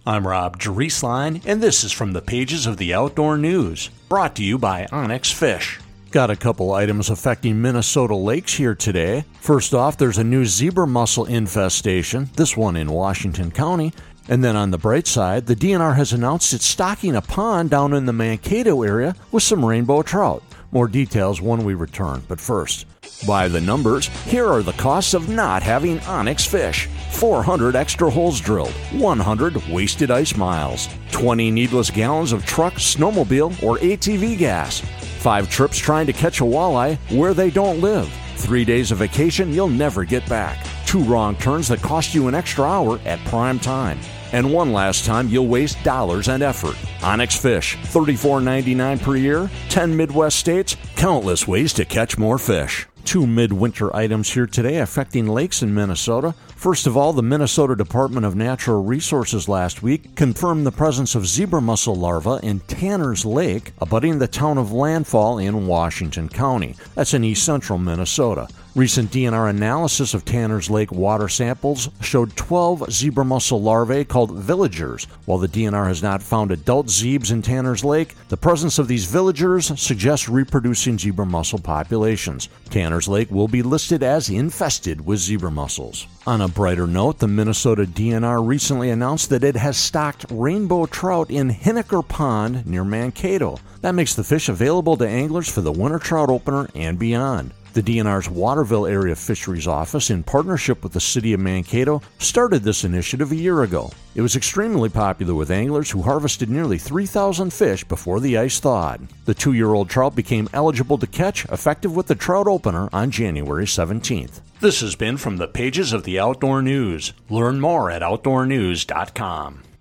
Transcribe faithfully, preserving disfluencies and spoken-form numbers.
I'm Rob Drieslein, and this is from the pages of the Outdoor News, brought to you by Onyx Fish. Got a couple items affecting Minnesota lakes here today. First off, there's a new zebra mussel infestation, this one in Washington County. And then on the bright side, the D N R has announced it's stocking a pond down in the Mankato area with some rainbow trout. More details when we return, but first, by the numbers, here are the costs of not having Onyx Fish. four hundred extra holes drilled, one hundred wasted ice miles, twenty needless gallons of truck, snowmobile, or A T V gas, five trips trying to catch a walleye where they don't live, three days of vacation you'll never get back, two wrong turns that cost you an extra hour at prime time, and one last time you'll waste dollars and effort. Onyx Fish, thirty-four ninety-nine per year, ten Midwest states, countless ways to catch more fish. Two midwinter items here today affecting lakes in Minnesota. First of all, the Minnesota Department of Natural Resources last week confirmed the presence of zebra mussel larvae in Tanner's Lake, abutting the town of Landfall in Washington County. That's in east central Minnesota. Recent D N R analysis of Tanner's Lake water samples showed twelve zebra mussel larvae called villagers. While the D N R has not found adult zebes in Tanner's Lake, the presence of these villagers suggests reproducing zebra mussel populations. Tanner's Lake will be listed as infested with zebra mussels. On a brighter note, the Minnesota D N R recently announced that it has stocked rainbow trout in Hinnaker Pond near Mankato. That makes the fish available to anglers for the winter trout opener and beyond. The D N R's Waterville Area Fisheries Office, in partnership with the city of Mankato, started this initiative a year ago. It was extremely popular with anglers who harvested nearly three thousand fish before the ice thawed. The two-year-old trout became eligible to catch, effective with the trout opener on January seventeenth. This has been from the pages of the Outdoor News. Learn more at outdoor news dot com.